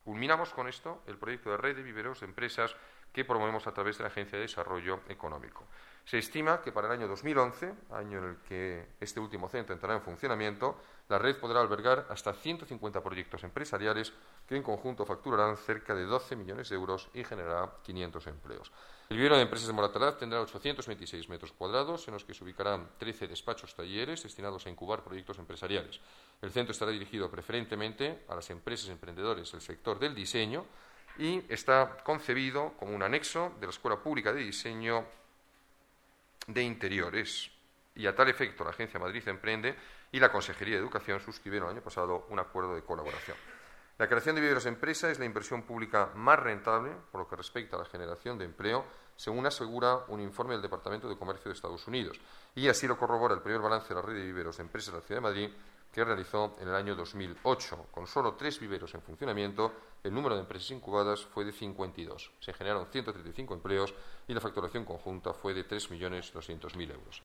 Culminamos con esto el proyecto de red de viveros de empresas que promovemos a través de la Agencia de Desarrollo Económico. Se estima que para el año 2011, año en el que este último centro entrará en funcionamiento, la red podrá albergar hasta 150 proyectos empresariales que en conjunto facturarán cerca de 12 millones de euros y generará 500 empleos. El vivero de empresas de Moratalaz tendrá 826 metros cuadrados, en los que se ubicarán 13 despachos talleres destinados a incubar proyectos empresariales. El centro estará dirigido preferentemente a las empresas emprendedores del sector del diseño y está concebido como un anexo de la Escuela Pública de Diseño de Interiores. Y a tal efecto, la Agencia Madrid Emprende y la Consejería de Educación suscribieron el año pasado un acuerdo de colaboración. La creación de viveros de empresa es la inversión pública más rentable por lo que respecta a la generación de empleo, según asegura un informe del Departamento de Comercio de Estados Unidos. Y así lo corrobora el primer balance de la red de viveros de empresas de la Ciudad de Madrid, que realizó en el año 2008. Con solo 3 viveros en funcionamiento, el número de empresas incubadas fue de 52. Se generaron 135 empleos y la facturación conjunta fue de 3.200.000 euros.